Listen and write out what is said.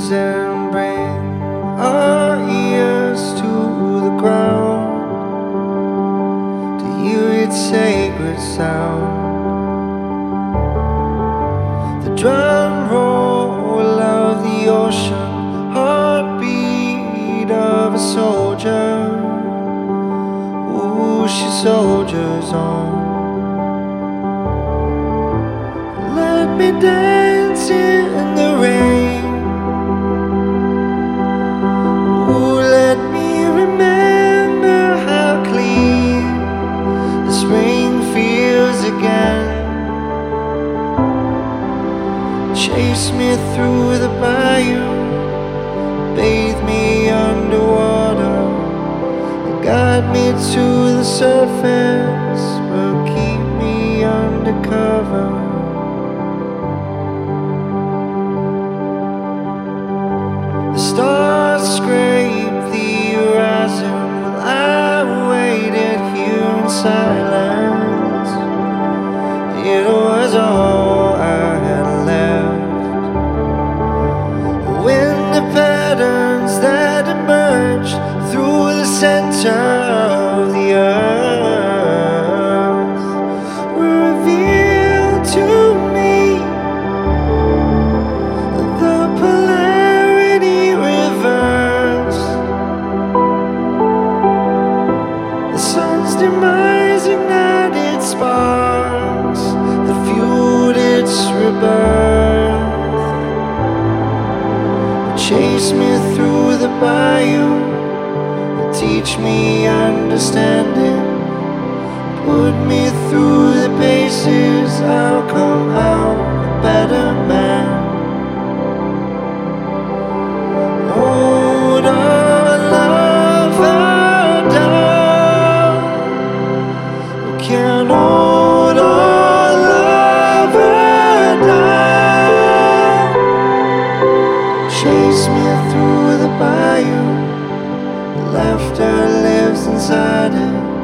knees and bring our ears to the ground to hear its sacred sound. The drum roll of the ocean, heartbeat of a soldier. Ooh, she soldiers on. Let me dance in the rain. Ooh, let me remember how clean the spring feels again. Chase me through the bayou, bathe me underwater, guide me to the surface, but keep me undercover. The stars scrape the horizon while I waited here in silence. It was all I had left. When the patterns that emerged through the center of the earth were revealed to me, the polarity reversed. The sun's demise ignited sparks that fueled its rebirth. Chase me through the bayou, teach me understanding, put me through the paces, I'll come out a better man. Hold on, lover, down. We can't hold on, lover, down. Chase me through the bayou, laughter lives inside it.